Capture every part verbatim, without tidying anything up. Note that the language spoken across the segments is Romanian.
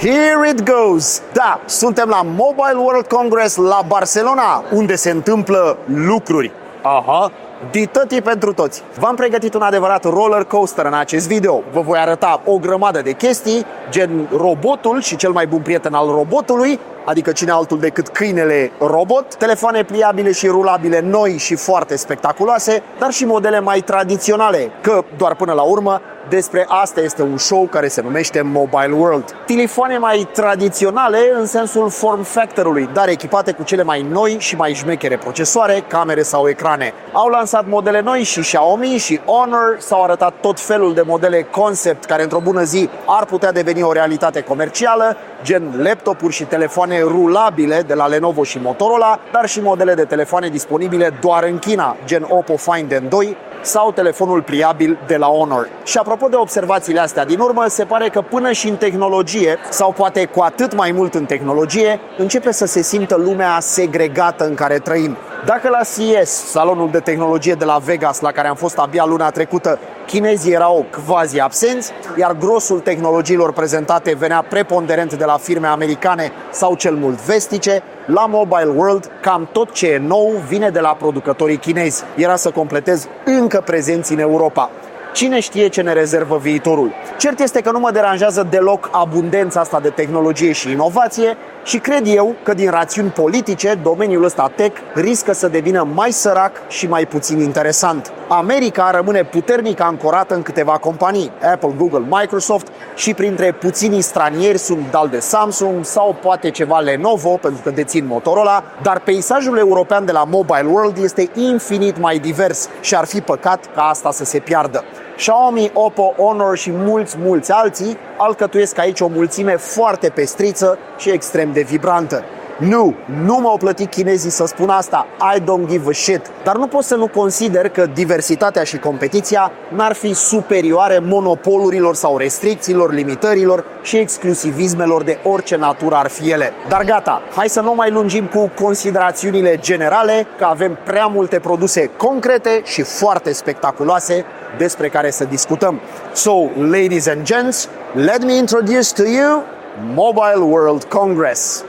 Here it goes! Da, suntem la Mobile World Congress la Barcelona, unde se întâmplă lucruri. Aha, ditătii pentru toți. V-am pregătit un adevărat roller coaster în acest video. Vă voi arăta o grămadă de chestii, gen robotul și cel mai bun prieten al robotului, adică cine altul decât câinele robot, telefoane pliabile și rulabile noi și foarte spectaculoase, dar și modele mai tradiționale, că doar până la urmă despre asta este un show care se numește Mobile World. Telefoane mai tradiționale în sensul form factor-ului, dar echipate cu cele mai noi și mai șmechere procesoare, camere sau ecrane. Au lansat modele noi și Xiaomi și Honor, s-au arătat tot felul de modele concept care într-o bună zi ar putea deveni o realitate comercială, gen laptopuri și telefoane rulabile de la Lenovo și Motorola, dar și modele de telefoane disponibile doar în China, gen Oppo Find N doi sau telefonul pliabil de la Honor. Și apropo de observațiile astea din urmă, se pare că până și în tehnologie, sau poate cu atât mai mult în tehnologie, începe să se simtă lumea segregată în care trăim. Dacă la C E S, salonul de tehnologie de la Vegas, la care am fost abia luna trecută, chinezii erau quasi absenți, iar grosul tehnologiilor prezentate venea preponderent de la firme americane sau cel mult vestice, la Mobile World cam tot ce e nou vine de la producătorii chinezi. Era să completez încă prezenți în Europa. Cine știe ce ne rezervă viitorul? Cert este că nu mă deranjează deloc abundența asta de tehnologie și inovație și cred eu că din rațiuni politice, domeniul ăsta tech riscă să devină mai sărac și mai puțin interesant. America rămâne puternic ancorată în câteva companii, Apple, Google, Microsoft, și printre puținii stranieri sunt dal de Samsung sau poate ceva Lenovo, pentru că dețin Motorola, dar peisajul european de la Mobile World este infinit mai divers și ar fi păcat ca asta să se piardă. Xiaomi, Oppo, Honor și mulți, mulți alții alcătuiesc aici o mulțime foarte pestriță și extrem de vibrantă. Nu, nu m-au plătit chinezii să spun asta, I don't give a shit. Dar nu pot să nu consider că diversitatea și competiția n-ar fi superioare monopolurilor sau restricțiilor, limitărilor și exclusivismelor de orice natură ar fi ele. Dar gata, hai să nu mai lungim cu considerațiunile generale, că avem prea multe produse concrete și foarte spectaculoase despre care să discutăm. So, ladies and gents, let me introduce to you Mobile World Congress.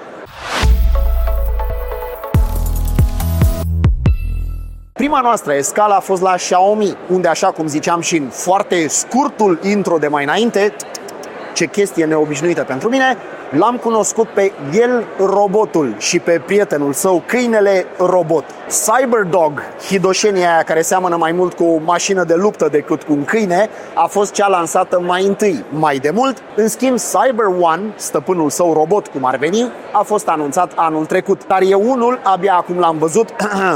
Prima noastră escală a fost la Xiaomi, unde, așa cum ziceam și în foarte scurtul intro de mai înainte, ce chestie neobișnuită pentru mine, l-am cunoscut pe el robotul și pe prietenul său, câinele robot. Cyberdog, hidoșenia aia care seamănă mai mult cu o mașină de luptă decât cu un câine, a fost cea lansată mai întâi. Mai de mult, în schimb, Cyber One, stăpânul său robot cum ar veni, a fost anunțat anul trecut. Dar eu unul abia acum l-am văzut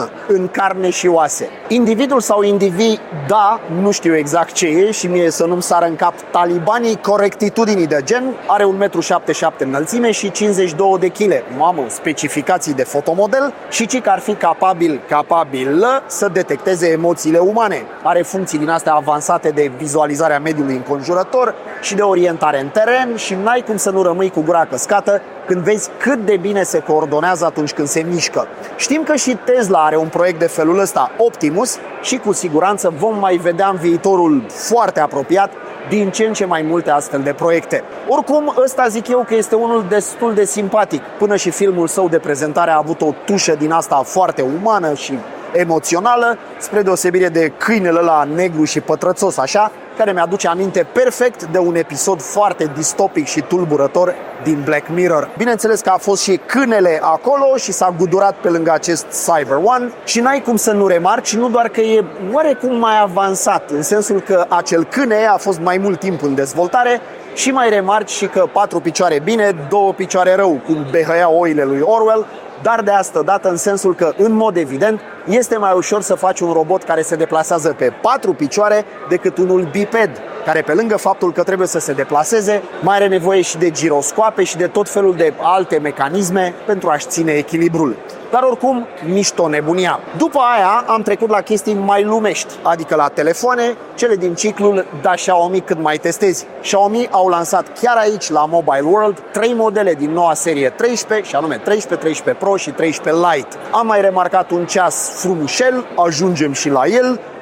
în carne și oase. Individul sau indivii, da, nu știu exact ce e și mie să nu-mi sară în cap talibanii corectitudinii de gen, are un metru șaptezeci și șapte înălțime și cincizeci și două de kilograme. Mamă, specificații de fotomodel și ci că ar fi capabil capabil să detecteze emoțiile umane. Are funcții din astea avansate de vizualizare a mediului înconjurător și de orientare în teren și n-ai cum să nu rămâi cu gura căscată când vezi cât de bine se coordonează atunci când se mișcă. Știm că și Tesla are un proiect de felul ăsta, Optimus, și cu siguranță vom mai vedea în viitorul foarte apropiat din ce în ce mai multe astfel de proiecte. Oricum, ăsta zic eu că este unul destul de simpatic. Până și filmul său de prezentare a avut o tușă din asta foarte umană și emoțională, spre deosebire de câinele ăla negru și pătrățos așa, care mi-aduce aminte perfect de un episod foarte distopic și tulburător din Black Mirror. Bineînțeles că a fost și câinele acolo și s-a gudurat pe lângă acest Cyber One și n-ai cum să nu remarci, nu doar că e oarecum mai avansat, în sensul că acel câine a fost mai mult timp în dezvoltare, și mai remarci și că patru picioare bine, două picioare rău, cum behăia oile lui Orwell, dar de asta dată în sensul că, în mod evident, este mai ușor să faci un robot care se deplasează pe patru picioare decât unul biped, care pe lângă faptul că trebuie să se deplaseze, mai are nevoie și de giroscoape și de tot felul de alte mecanisme pentru a-și ține echilibrul. Dar oricum, mișto nebunia. După aia am trecut la chestii mai lumești, adică la telefoane, cele din ciclul da Xiaomi cât mai testezi. Xiaomi au lansat chiar aici la Mobile World trei modele din noua serie treisprezece, și anume treisprezece, treisprezece Pro și treisprezece Lite. Am mai remarcat un ceas frumușel, ajungem și la el,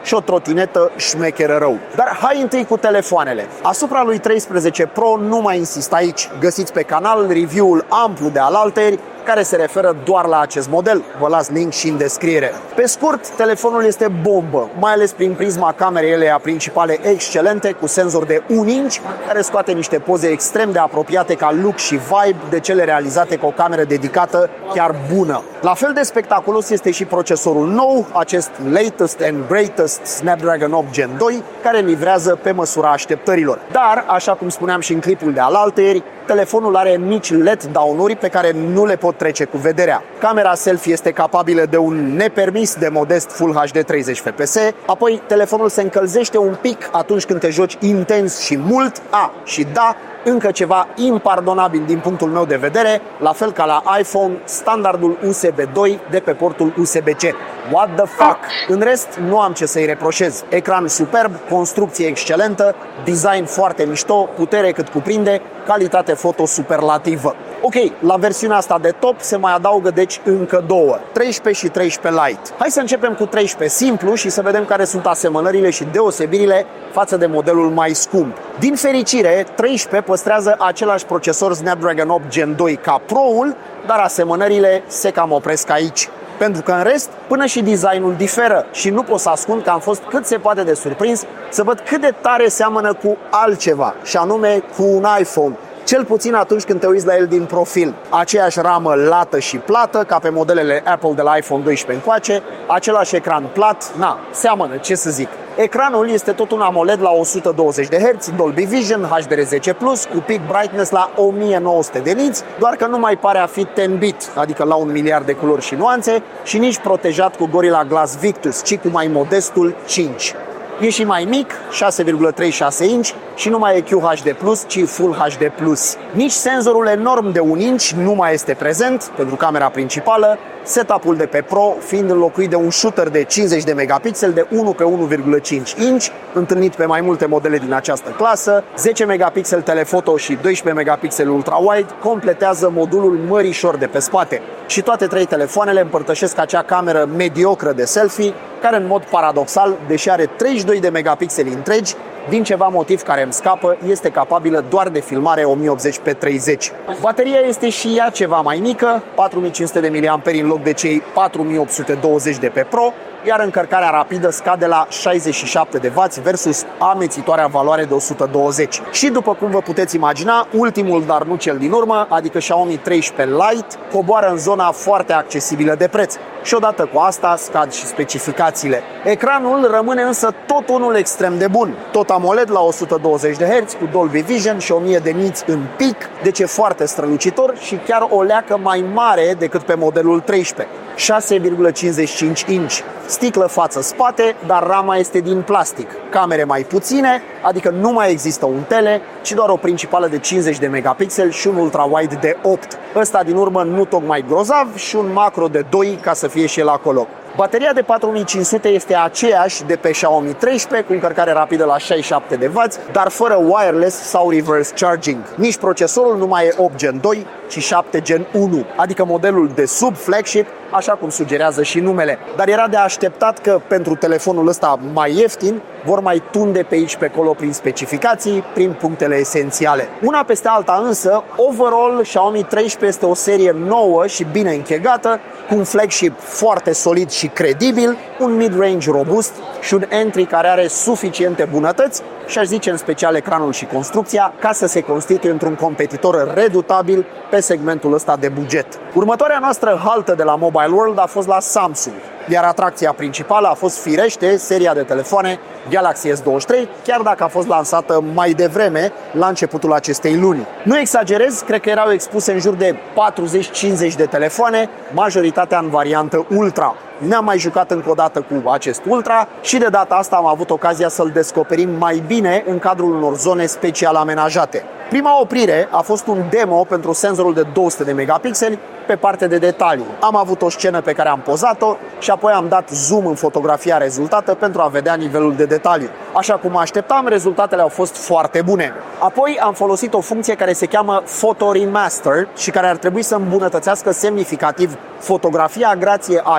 și o trotinetă șmecheră rău. Dar hai întâi cu telefoanele. Asupra lui treisprezece Pro nu mai insist aici. Găsiți pe canal review-ul amplu de alaltăieri care se referă doar la acest model. Vă las link și în descriere. Pe scurt, telefonul este bombă, mai ales prin prisma camerei elei principale excelente cu senzor de un inch care scoate niște poze extrem de apropiate ca look și vibe de cele realizate cu o cameră dedicată chiar bună. La fel de spectaculos este și procesorul nou, acest latest and greatest Snapdragon opt Gen doi, care livrează pe măsura așteptărilor. Dar, așa cum spuneam și în clipul de alaltăieri, telefonul are mici letdown-uri pe care nu le pot trece cu vederea. Camera selfie este capabilă de un nepermis de modest Full H D treizeci F P S, apoi telefonul se încălzește un pic atunci când te joci intens și mult. A, și da, încă ceva impardonabil din punctul meu de vedere, la fel ca la iPhone, standardul U S B doi de pe portul U S B C. What the fuck? În rest, nu am ce să-i reproșez. Ecran superb, construcție excelentă, design foarte mișto, putere cât cuprinde, calitate foto superlativă. Ok, la versiunea asta de top se mai adaugă deci încă două, treisprezece și treisprezece Lite. Hai să începem cu treisprezece simplu și să vedem care sunt asemănările și deosebirile față de modelul mai scump. Din fericire, treisprezece păstrează același procesor Snapdragon opt Gen doi ca Pro-ul, dar asemănările se cam opresc aici. Pentru că în rest, până și designul diferă și nu pot să ascund că am fost cât se poate de surprins să văd cât de tare seamănă cu altceva, și anume cu un iPhone. Cel puțin atunci când te uiți la el din profil. Aceeași ramă lată și plată ca pe modelele Apple de la iPhone doisprezece încoace, același ecran plat, na, seamănă, ce să zic. Ecranul este tot un AMOLED la o sută douăzeci de herți, Dolby Vision, H D R zece plus, cu peak brightness la o mie nouă sute de niți, doar că nu mai pare a fi zece bit, adică la un miliard de culori și nuanțe, și nici protejat cu Gorilla Glass Victus, ci cu mai modestul cinci. E și mai mic, șase virgulă treizeci și șase inch, și nu mai e Q H D plus, ci Full H D plus. Nici senzorul enorm de un inch nu mai este prezent pentru camera principală, setup-ul de pe Pro fiind înlocuit de un shooter de cincizeci de megapixeli de unu pe unu virgulă cinci inch, întâlnit pe mai multe modele din această clasă. zece megapixeli telefoto și doisprezece megapixeli ultra-wide completează modulul mărișor de pe spate. Și toate trei telefoanele împărtășesc acea cameră mediocră de selfie, care în mod paradoxal, deși are treizeci și doi de megapixeli întregi, din ceva motiv care îmi scapă, este capabilă doar de filmare o mie optzeci pe treizeci. Bateria este și ea ceva mai mică, patru mii cinci sute de miliamperi în loc de cei patru mii opt sute douăzeci de pe Pro, iar încărcarea rapidă scade la șaizeci și șapte de wați versus amețitoarea valoare de o sută douăzeci. Și după cum vă puteți imagina, ultimul, dar nu cel din urmă, adică Xiaomi treisprezece Lite, coboară în zona foarte accesibilă de preț. Și odată cu asta scad și specificațiile. Ecranul rămâne însă tot unul extrem de bun. Tot AMOLED la o sută douăzeci de herți cu Dolby Vision și o mie de niți în pic, deci e foarte strălucitor și chiar o leacă mai mare decât pe modelul treisprezece. șase virgulă cincizeci și cinci inch. Sticlă față-spate, dar rama este din plastic. Camere mai puține, adică nu mai există un tele, ci doar o principală de cincizeci de megapixeli și un ultra-wide de opt. Ăsta din urmă nu tocmai grozav și un macro de doi ca să fie și el acolo. Bateria de patru mii cinci sute este aceeași de pe Xiaomi treisprezece, cu încărcare rapidă la șaizeci și șapte de wați, dar fără wireless sau reverse charging. Nici procesorul nu mai e opt Gen doi, ci șapte Gen unu, adică modelul de sub-flagship, așa cum sugerează și numele. Dar era de așteptat că pentru telefonul ăsta mai ieftin vor mai tunde pe aici pe acolo prin specificații, prin punctele esențiale. Una peste alta însă, overall, Xiaomi treisprezece este o serie nouă și bine închegată, cu un flagship foarte solid și credibil, un mid-range robust și un entry care are suficiente bunătăți, și aș zice în special ecranul și construcția, ca să se constituie într-un competitor redutabil pe segmentul ăsta de buget. Următoarea noastră haltă de la Mobile World a fost la Samsung, iar atracția principală a fost firește seria de telefoane Galaxy S douăzeci și trei, chiar dacă a fost lansată mai devreme, la începutul acestei luni. Nu exagerez, cred că erau expuse în jur de patruzeci cincizeci de telefoane, majoritatea în variantă Ultra. Ne-am mai jucat încă o dată cu acest Ultra și de data asta am avut ocazia să-l descoperim mai bine în cadrul unor zone special amenajate. Prima oprire a fost un demo pentru senzorul de două sute de megapixeli pe partea de detaliu. Am avut o scenă pe care am pozat-o și apoi am dat zoom în fotografia rezultată pentru a vedea nivelul de detaliu. Așa cum mă așteptam, rezultatele au fost foarte bune. Apoi am folosit o funcție care se cheamă Photo Remaster și care ar trebui să îmbunătățească semnificativ fotografia grație A I-ului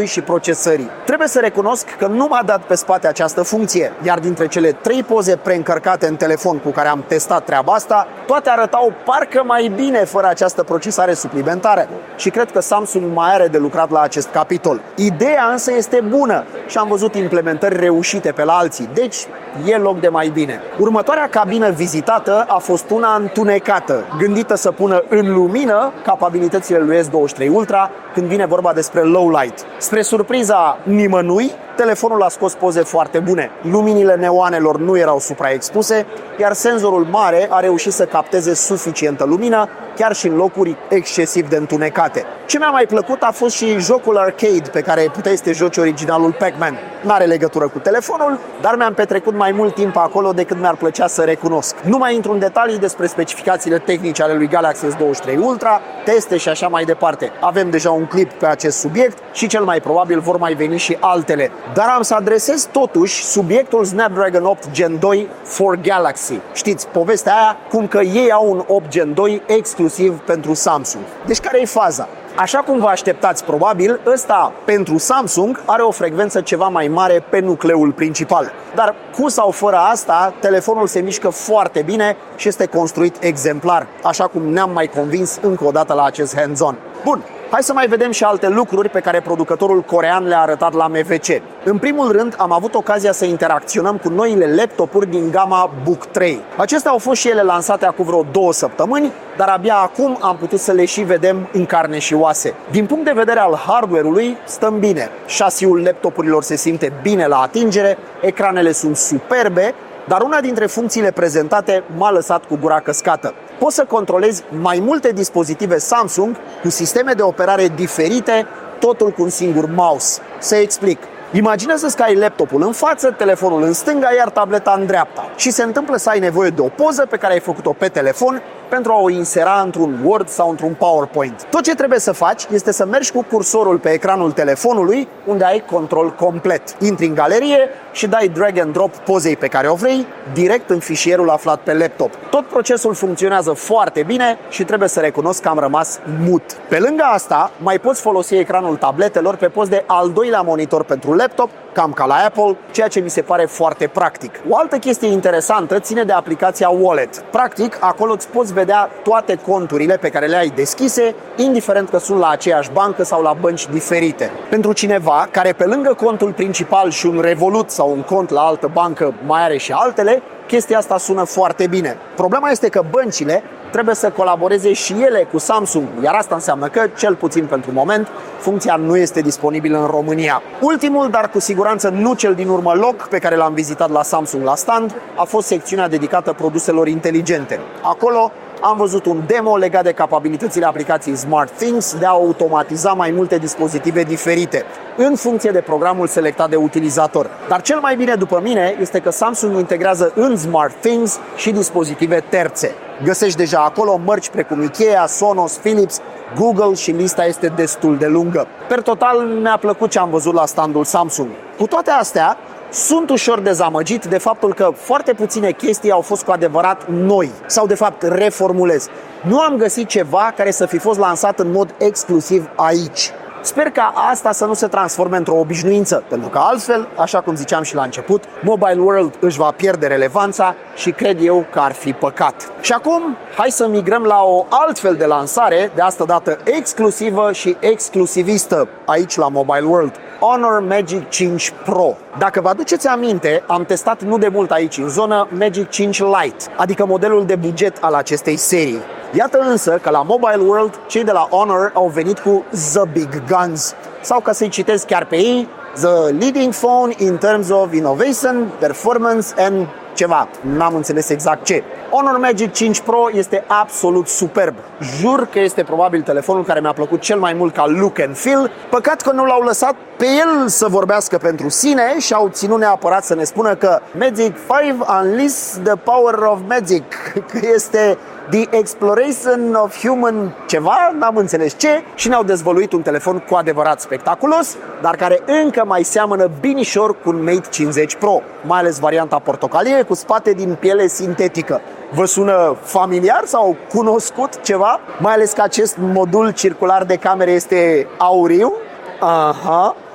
și procesării. Trebuie să recunosc că nu m-a dat pe spate această funcție, iar dintre cele trei poze preîncărcate în telefon cu care am testat treaba asta, toate arătau parcă mai bine fără această procesare suplimentară și cred că Samsung mai are de lucrat la acest capitol. Ideea însă este bună și am văzut implementări reușite pe la alții, deci e loc de mai bine. Următoarea cabină vizitată a fost una întunecată, gândită să pună în lumină capabilitățile lui S douăzeci și trei Ultra când vine vorba despre low light. Spre surpriza nimănui, telefonul a scos poze foarte bune. Luminile neoanelor nu erau supraexpuse, iar senzorul mare a reușit să capteze suficientă lumină, chiar și în locuri excesiv de întunecate. Ce mi-a mai plăcut a fost și jocul arcade pe care puteai să te joci originalul Pac-Man. N-are legătură cu telefonul, dar mi-am petrecut mai mult timp acolo decât mi-ar plăcea să recunosc. Nu mai intru în detalii despre specificațiile tehnice ale lui Galaxy S douăzeci și trei Ultra, teste și așa mai departe. Avem deja un clip pe acest subiect și cel mai probabil vor mai veni și altele. Dar am să adresez totuși subiectul Snapdragon opt Gen doi for Galaxy. Știți, povestea aia cum că ei au un opt Gen doi exclusiv pentru Samsung. Deci care e faza? Așa cum vă așteptați probabil, ăsta pentru Samsung are o frecvență ceva mai mare pe nucleul principal. Dar cu sau fără asta, telefonul se mișcă foarte bine și este construit exemplar, așa cum ne-am mai convins încă o dată la acest hands-on. Bun, hai să mai vedem și alte lucruri pe care producătorul corean le-a arătat la M V C. În primul rând, am avut ocazia să interacționăm cu noile laptopuri din gama Book trei. Acestea au fost și ele lansate acum vreo două săptămâni, dar abia acum am putut să le și vedem în carne și oase. Din punct de vedere al hardware-ului, stăm bine. Șasiul laptopurilor se simte bine la atingere, ecranele sunt superbe, dar una dintre funcțiile prezentate m-a lăsat cu gura căscată. Poți să controlezi mai multe dispozitive Samsung cu sisteme de operare diferite, totul cu un singur mouse. Să explic. Imaginează-ți că ai laptopul în față, telefonul în stânga, iar tableta în dreapta. Și se întâmplă să ai nevoie de o poză pe care ai făcut-o pe telefon pentru a o insera într-un Word sau într-un PowerPoint. Tot ce trebuie să faci este să mergi cu cursorul pe ecranul telefonului, unde ai control complet. Intri în galerie și dai drag and drop pozei pe care o vrei, direct în fișierul aflat pe laptop. Tot procesul funcționează foarte bine și trebuie să recunosc că am rămas mut. Pe lângă asta, mai poți folosi ecranul tabletelor pe post de al doilea monitor pentru laptop, cam ca la Apple, ceea ce mi se pare foarte practic. O altă chestie interesantă ține de aplicația Wallet. Practic, acolo îți poți vedea toate conturile pe care le ai deschise, indiferent că sunt la aceeași bancă sau la bănci diferite. Pentru cineva care pe lângă contul principal și un Revolut sau un cont la altă bancă mai are și altele, chestia asta sună foarte bine. Problema este că băncile trebuie să colaboreze și ele cu Samsung, iar asta înseamnă că, cel puțin pentru moment, funcția nu este disponibilă în România. Ultimul, dar cu siguranță nu cel din urmă loc pe care l-am vizitat la Samsung la stand, a fost secțiunea dedicată produselor inteligente. Acolo am văzut un demo legat de capabilitățile aplicației SmartThings de a automatiza mai multe dispozitive diferite, în funcție de programul selectat de utilizator. Dar cel mai bine după mine este că Samsung integrează în SmartThings și dispozitive terțe. Găsești deja acolo mărci precum Ikea, Sonos, Philips, Google și lista este destul de lungă. Per total, mi-a plăcut ce am văzut la standul Samsung. Cu toate astea, sunt ușor dezamăgit de faptul că foarte puține chestii au fost cu adevărat noi, sau de fapt reformulez. Nu am găsit ceva care să fi fost lansat în mod exclusiv aici. Sper ca asta să nu se transforme într-o obișnuință, pentru că altfel, așa cum ziceam și la început, Mobile World își va pierde relevanța și cred eu că ar fi păcat. Și acum, hai să migrăm la o altfel de lansare, de asta dată exclusivă și exclusivistă aici la Mobile World. Honor Magic cinci Pro. Dacă vă aduceți aminte, am testat nu de mult aici în zonă Magic cinci Lite, adică modelul de buget al acestei serii. Iată însă că la Mobile World cei de la Honor au venit cu The Big Guns, sau ca să-i citesc chiar pe ei, The leading phone in terms of innovation, performance and ceva, n-am înțeles exact ce. Honor Magic cinci Pro este absolut superb. Jur că este probabil telefonul care mi-a plăcut cel mai mult ca look and feel. Păcat că nu l-au lăsat pe el să vorbească pentru sine și au ținut neapărat să ne spună că Magic cinci unleash the power of magic, că este The Exploration of Human ceva, n-am înțeles ce, și ne-au dezvăluit un telefon cu adevărat spectaculos, dar care încă mai seamănă binișor cu un Mate cincizeci Pro, mai ales varianta portocalie cu spate din piele sintetică. Vă sună familiar sau cunoscut ceva? Mai ales că acest modul circular de camere este auriu. Aha.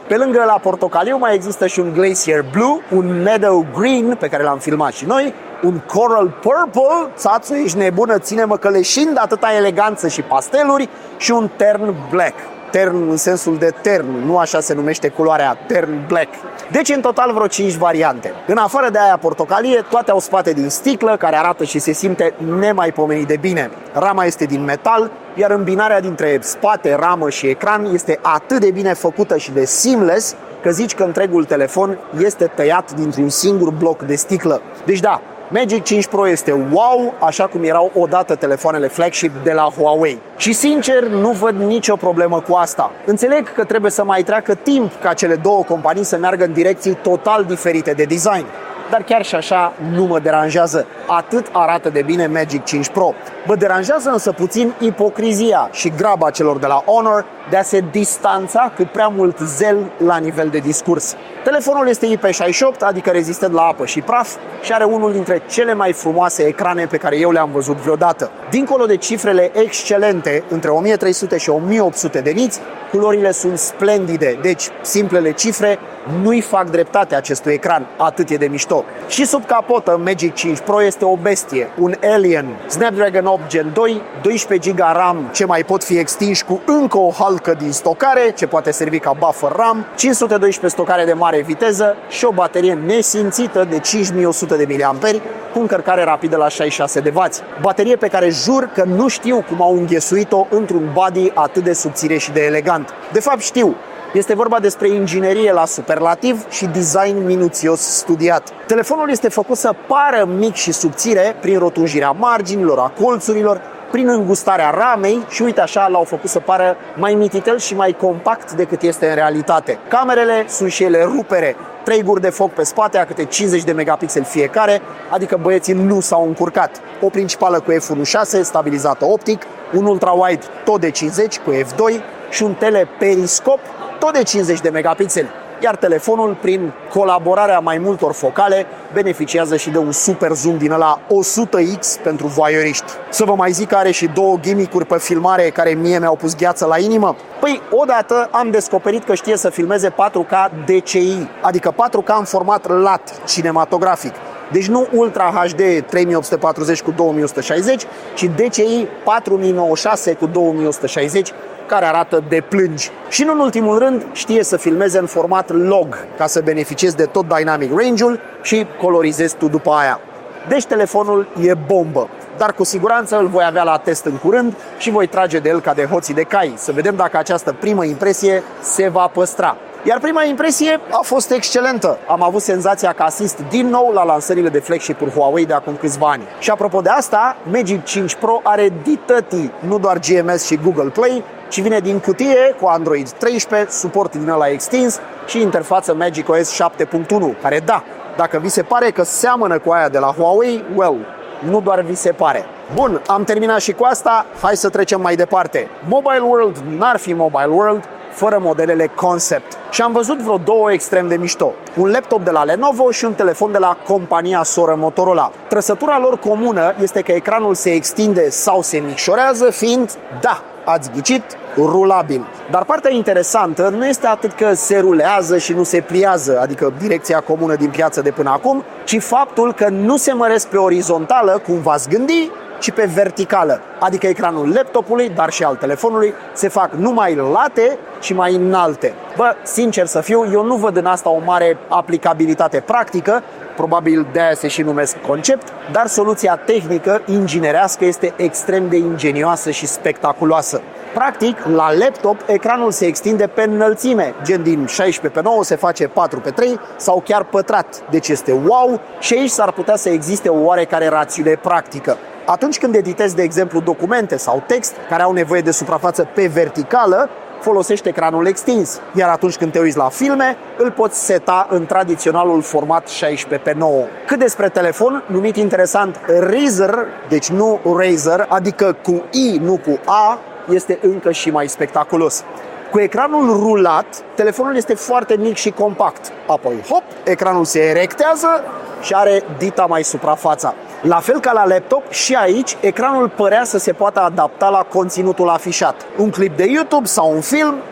Pe lângă la portocaliu mai există și un Glacier Blue, un Meadow Green pe care l-am filmat și noi, un Coral Purple, țațu, ești nebună, ține-mă căleșind, atâta eleganță și pasteluri, și un Tern Black. Tern în sensul de tern, nu așa se numește culoarea, Tern Black. Deci în total vreo cinci variante. În afară de aia portocalie, toate au spate din sticlă, care arată și se simte nemaipomenit de bine. Rama este din metal, iar îmbinarea dintre spate, ramă și ecran este atât de bine făcută și de seamless, că zici că întregul telefon este tăiat dintr-un singur bloc de sticlă. Deci da, Magic cinci Pro este wow, așa cum erau odată telefoanele flagship de la Huawei. Și sincer, nu văd nicio problemă cu asta. Înțeleg că trebuie să mai treacă timp ca cele două companii să meargă în direcții total diferite de design. Dar chiar și așa nu mă deranjează. Atât arată de bine Magic cinci Pro. Mă deranjează însă puțin ipocrizia și graba celor de la Honor de a se distanța cât prea mult zel la nivel de discurs. Telefonul este I P șaizeci și opt, adică rezistent la apă și praf, și are unul dintre cele mai frumoase ecrane pe care eu le-am văzut vreodată. Dincolo de cifrele excelente, între o mie trei sute și o mie opt sute de niți, culorile sunt splendide, deci simplele cifre nu-i fac dreptate acestui ecran, atât e de mișto. Și sub capotă, Magic cinci Pro este o bestie, un alien, Snapdragon opt Gen doi, doisprezece giga RAM, ce mai pot fi extinși cu încă o halcă din stocare, ce poate servi ca buffer RAM, cinci sute doisprezece stocare de mare viteză și o baterie nesimțită de cinci mii o sută de miliamperi cu încărcare rapidă la șaizeci și șase de wați. Baterie pe care jur că nu știu cum au înghesuit-o într-un body atât de subțire și de elegant. De fapt știu. Este vorba despre inginerie la superlativ și design minuțios studiat. Telefonul este făcut să pară mic și subțire prin rotunjirea marginilor, a colțurilor, prin îngustarea ramei și uite așa l-au făcut să pară mai mititel și mai compact decât este în realitate. Camerele sunt și ele rupere, trei guri de foc pe spate, a câte cincizeci de megapixeli fiecare, adică băieții nu s-au încurcat. O principală cu F unu punct șase, stabilizată optic, un ultra-wide tot de cincizeci cu F doi și un teleperiscop tot de cincizeci de megapixeli. Iar telefonul, prin colaborarea mai multor focale, beneficiază și de un super zoom din ăla o sută x pentru voyeuriști. Să vă mai zic că are și două gimmick-uri pe filmare care mie mi-au pus gheață la inimă. Păi, odată am descoperit că știe să filmeze patru K D C I, adică patru K în format lat cinematografic. Deci nu Ultra H D trei mii opt sute patruzeci cu două mii o sută șaizeci, ci D C I patru mii nouăzeci și șase cu două mii o sută șaizeci, care arată de plângi. Și nu în ultimul rând știe să filmeze în format log, ca să beneficiezi de tot dynamic range-ul și colorizezi tu după aia. Deci telefonul e bombă, dar cu siguranță îl voi avea la test în curând și voi trage de el ca de hoții de cai, să vedem dacă această primă impresie se va păstra. Iar prima impresie a fost excelentă. Am avut senzația că asist din nou la lansările de flagship-uri Huawei de acum câțiva ani. Și apropo de asta, Magic cinci Pro are ditătii, nu doar G M S și Google Play, ci vine din cutie cu Android treisprezece, suport din ăla extins și interfață Magic O S șapte punct unu, care da, dacă vi se pare că seamănă cu aia de la Huawei, well, nu doar vi se pare. Bun, am terminat și cu asta, hai să trecem mai departe. Mobile World n-ar fi Mobile World fără modelele concept. Și am văzut vreo două extrem de mișto. Un laptop de la Lenovo și un telefon de la compania soră Motorola. Trăsătura lor comună este că ecranul se extinde sau se micșorează, fiind, da, ați ghicit, rulabil. Dar partea interesantă nu este atât că se rulează și nu se pliază, adică direcția comună din piață de până acum, ci faptul că nu se măresc pe orizontală, cum v-ați gândi, ci pe verticală, adică ecranul laptopului, dar și al telefonului, se fac nu mai late, ci mai înalte. Bă, sincer să fiu, eu nu văd în asta o mare aplicabilitate practică, probabil de-aia se și numesc concept, dar soluția tehnică, inginerească, este extrem de ingenioasă și spectaculoasă. Practic, la laptop, ecranul se extinde pe înălțime, gen din șaisprezece pe nouă se face patru pe trei sau chiar pătrat, deci este wow și aici s-ar putea să existe o oarecare rațiune practică. Atunci când editezi, de exemplu, documente sau text care au nevoie de suprafață pe verticală, folosește ecranul extins, iar atunci când te uiți la filme, îl poți seta în tradiționalul format șaisprezece pe nouă. Cât despre telefon, numit interesant Razer, deci nu Razer, adică cu I, nu cu A, este încă și mai spectaculos. Cu ecranul rulat, telefonul este foarte mic și compact. Apoi, hop, ecranul se erectează și are dita mai suprafața. La fel ca la laptop, și aici ecranul părea să se poată adapta la conținutul afișat. Un clip de YouTube sau un film, hop,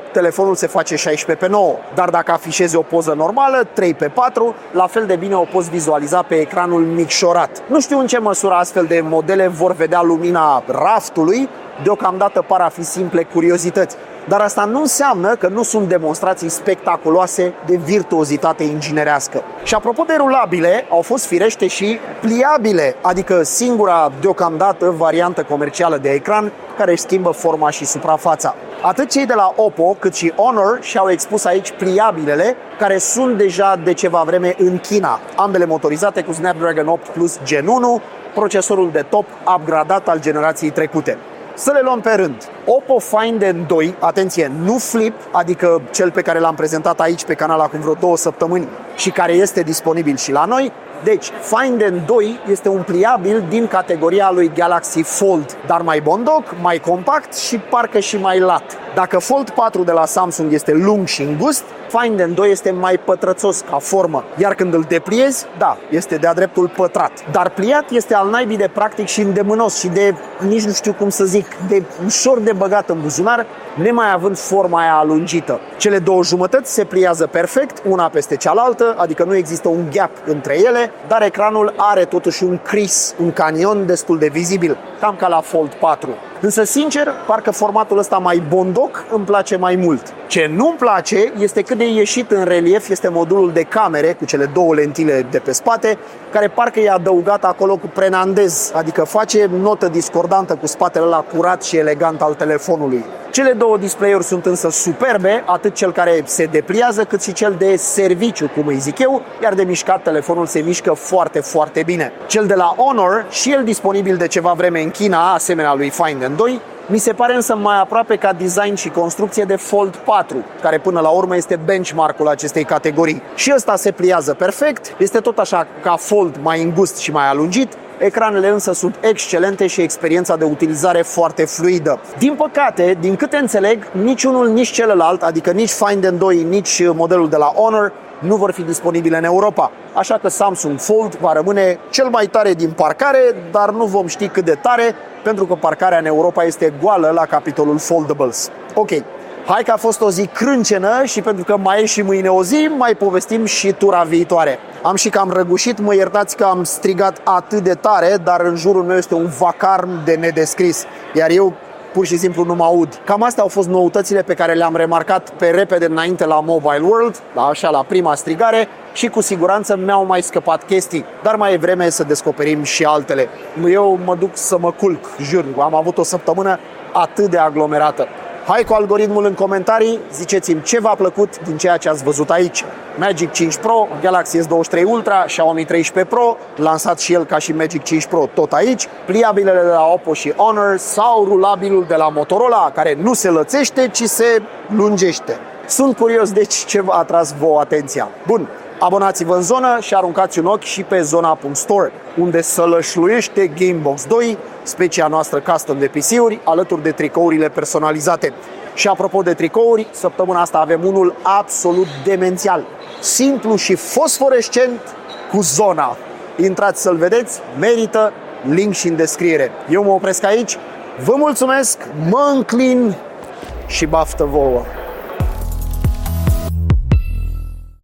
telefonul se face șaisprezece pe nouă. Dar dacă afișezi o poză normală, trei pe patru, la fel de bine o poți vizualiza pe ecranul micșorat. Nu știu în ce măsură astfel de modele vor vedea lumina raftului, deocamdată par a fi simple curiozități. Dar asta nu înseamnă că nu sunt demonstrații spectaculoase de virtuozitate inginerească. Și apropo de rulabile, au fost firește și pliabile, adică singura deocamdată variantă comercială de ecran care își schimbă forma și suprafața. Atât cei de la Oppo cât și Honor și-au expus aici pliabilele, care sunt deja de ceva vreme în China, ambele motorizate cu Snapdragon opt Plus Gen unu, procesorul de top upgradat al generației trecute. Să le luăm pe rând. Oppo Find N doi, atenție, nu Flip, adică cel pe care l-am prezentat aici pe canal acum vreo două săptămâni și care este disponibil și la noi. Deci, Find N doi este un pliabil din categoria lui Galaxy Fold, dar mai bondoc, mai compact și parcă și mai lat. Dacă Fold patru de la Samsung este lung și îngust, Find N doi este mai pătrățos ca formă, iar când îl depliezi, da, este de-a dreptul pătrat. Dar pliat este al naibii de practic și îndemânos și de, nici nu știu cum să zic, de ușor de băgat în buzunar, nemai având forma aia alungită. Cele două jumătăți se pliază perfect, una peste cealaltă, adică nu există un gap între ele, dar ecranul are totuși un crease, un canion destul de vizibil, cam ca la Fold patru. Însă, sincer, parcă formatul ăsta mai bondoc îmi place mai mult. Ce nu-mi place este cât de ieșit în relief este modulul de camere cu cele două lentile de pe spate, care parcă e adăugat acolo cu prenandez, adică face notă discordantă cu spatele ăla curat și elegant al telefonului. Cele două display-uri sunt însă superbe, atât cel care se depliază, cât și cel de serviciu, cum îi zic eu, iar de mișcat telefonul se mișcă foarte, foarte bine. Cel de la Honor, și el disponibil de ceva vreme în China, asemenea lui Find N doi, mi se pare însă mai aproape ca design și construcție de Fold patru, care până la urmă este benchmark-ul acestei categorii. Și ăsta se pliază perfect, este tot așa ca Fold mai îngust și mai alungit, ecranele însă sunt excelente și experiența de utilizare foarte fluidă. Din păcate, din câte înțeleg, niciunul, nici celălalt, adică nici Find N doi, nici modelul de la Honor, nu vor fi disponibile în Europa. Așa că Samsung Fold va rămâne cel mai tare din parcare, dar nu vom ști cât de tare, pentru că parcarea în Europa este goală la capitolul Foldables. Ok, hai că a fost o zi crâncenă și pentru că mai e și mâine o zi, mai povestim și tura viitoare. Am și cam răgușit, mă iertați că am strigat atât de tare, dar în jurul meu este un vacarm de nedescris, iar eu pur și simplu nu mă aud. Cam astea au fost noutățile pe care le-am remarcat pe repede înainte la Mobile World, la așa la prima strigare, și cu siguranță mi-au mai scăpat chestii, dar mai e vreme să descoperim și altele. Eu mă duc să mă culc, jur, am avut o săptămână atât de aglomerată. Hai cu algoritmul în comentarii, ziceți-mi ce v-a plăcut din ceea ce ați văzut aici. Magic cinci Pro, Galaxy S douăzeci și trei Ultra, Xiaomi treisprezece Pro, lansat și el ca și Magic cinci Pro tot aici, pliabilele de la Oppo și Honor sau rulabilul de la Motorola, care nu se lățește, ci se lungește. Sunt curios, deci, ce v-a atras vouă atenția. Bun, abonați-vă în zonă și aruncați un ochi și pe zona punct store, unde sălășluiește Gamebox doi, specia noastră custom de P C-uri, alături de tricourile personalizate. Și apropo de tricouri, săptămâna asta avem unul absolut demențial, simplu și fosforescent cu zona. Intrați să-l vedeți, merită, link și în descriere. Eu mă opresc aici, vă mulțumesc, mă înclin și baftă vouă!